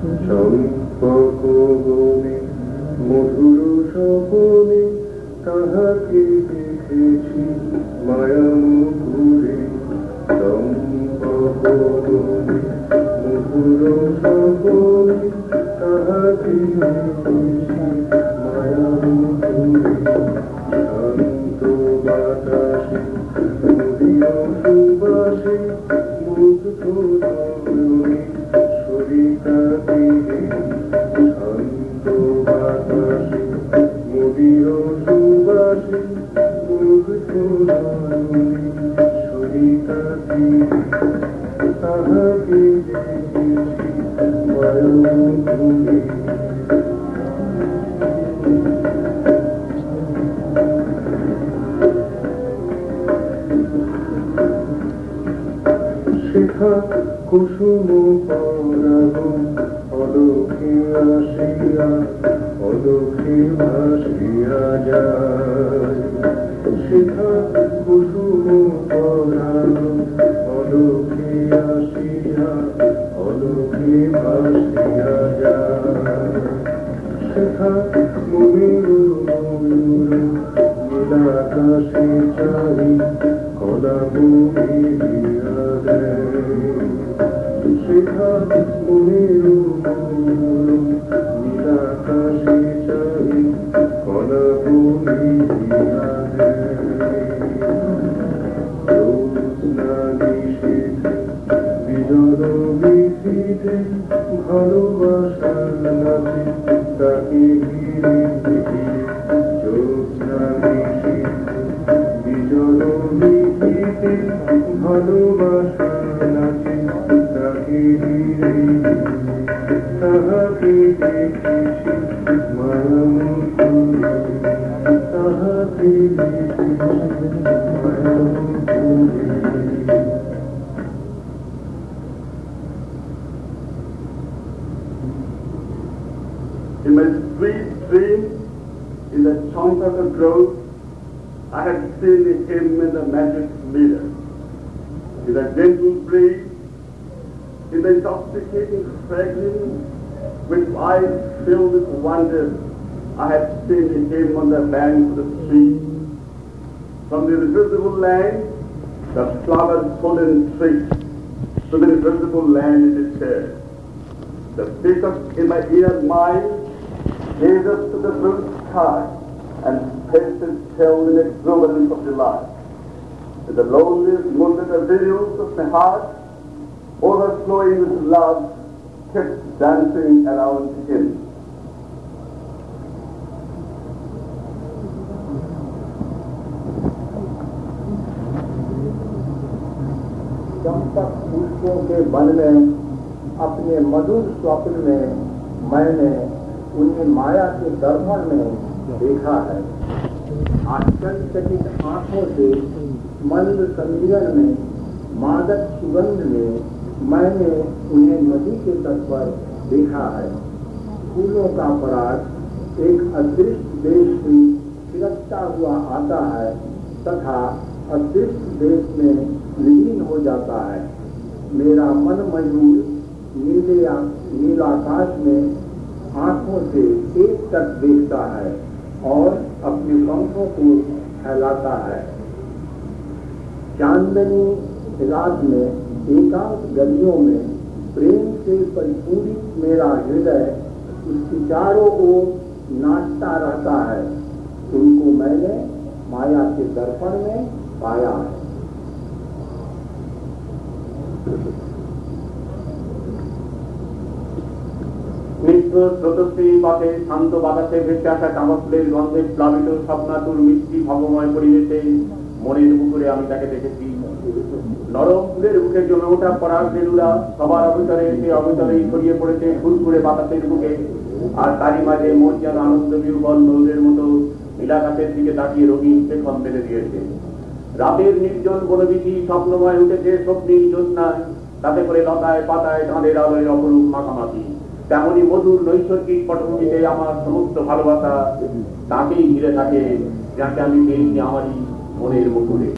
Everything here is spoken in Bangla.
সম্পর্ক বনে মধুর স্বপনে তাহাকে দেখেছি মায়া মুকুরে। সম্পর্ক বনে মধুর স্বপনে তাহাকে দেখেছি মায়া মুকুরে। শান্ত বাতাসে নদীয় সুবাসে মুগ্ধ নয়নে সরিতা তীরে। শান্ত বাতাসে নদীয় সুবাসে মুগ্ধ নয়নে সরিতা তীরে তাহাকে দেখেছি মায়া মুকুরে। শিখা কুসুম পরাগ অলকে আসিয়া অলকে ভাসিয়া যায়। শিখা কুসুম পরাগ অলকে আসিয়া অলকে ভাসিয়া যায়। শিখা ময়ূর ময়ূর নীলাকাশে চাহি কলা বহিয়া দেয়। শিখা ময়ূর ময়ূর নীলাকাশে চাহি কলা বহিয়া দেয়। জ্যোৎস্না নিশীথে বিজল বিচিতে ভালোবাসার নাচে তাকে ঘিরে ঘিরে। জ্যোৎস্না নিশীথে বিজল বিচিতে ভালোবাসার নাচে তাকে ঘিরে ঘিরে। তাহাকে দেখেছি মায়া মুকুরে। তাহাকে দেখেছি মায়া মুকুরে। In my sweet dream, in the chant of the grove, I had seen him in the magic mirror. In the gentle breeze, in the intoxicating fragrance, with eyes filled with wonder, I had seen him on the banks of the stream. From the invisible land, the flowers full and straight, to the invisible land it is shared. The peacock in my inner mind gazes to the blue sky and spreads its tail in exuberance of delight. With the loneliest moonlit videos of my heart, overflowing with love, kept dancing around him. Champak पुष्पों के वन में अपने मधुर स्वप्न में मैंने उन्हें माया के दर्पण में देखा है। आश्चर्यचकित आंखों से मंद संगियन में मादक सुगंध में मैंने उन्हें नदी के तट पर देखा है। फूलों का पराग एक अदृश्य देश से फिरकता हुआ आता है तथा अदृश्य देश में लीन हो जाता है। मेरा मन मयूर नीलाकाश में आंखों से एक तक देखता है और अपने पंखों को फैलाता है। चांदनी रात में एकांत गलियों में प्रेम से परिपूरित मेरा हृदय उसकी चारों ओर नाचता रहता है। उनको मैंने माया के दर्पण में पाया है। নিত্য স্রোতস্বী পথে শান্ত বাতাসে ভেসে আসা কামফুলের গন্ধে প্লাবিত স্বপ্নাতুর মিষ্টি ভবময় পরিবেশে মনের পুকুরে আমি তাকে দেখেছি। নরম ফুলের বুকে জমে ওঠা পরাগ রেণুরা সবার অবিতরে এসে অবিতরেই ছড়িয়ে পড়েছে ফুলফুলে বাতাসের বুকে। আর তারই মাঝে মন যেন আনন্দ বিহ্বল নৌরের মতো নীলাকাশের দিকে তাকিয়ে রঙিন পেখন মেলে দিয়েছে। রাতের নির্জন বনবীথি স্বপ্নময় উঠেছে স্বপ্নীল জ্যোৎস্নায়, তাতে করে লতায় পাতায় চাঁদের আলোয় অপরূপ মাখামাখি। তেমনি মধুর নৈসর্গিক পটভূমিতে আমার সমস্ত ভালোবাসা তাকেই ঘিরে থাকে, যাকে আমি পেয়েছি আমারই মনের মুকুরে।